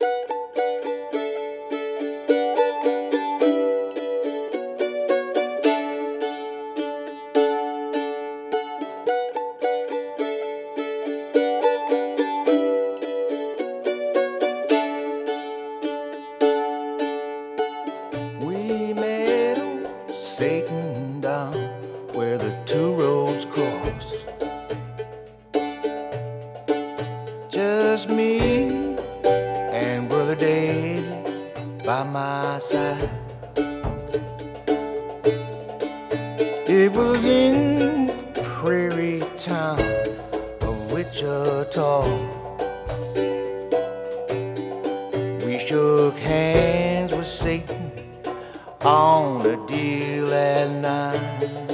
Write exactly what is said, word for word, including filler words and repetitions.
We met old Satan down where the two roads cross. Just me and Brother Dave by my side. It was in the prairie town of Wichita. We shook hands with Satan on the deal at night.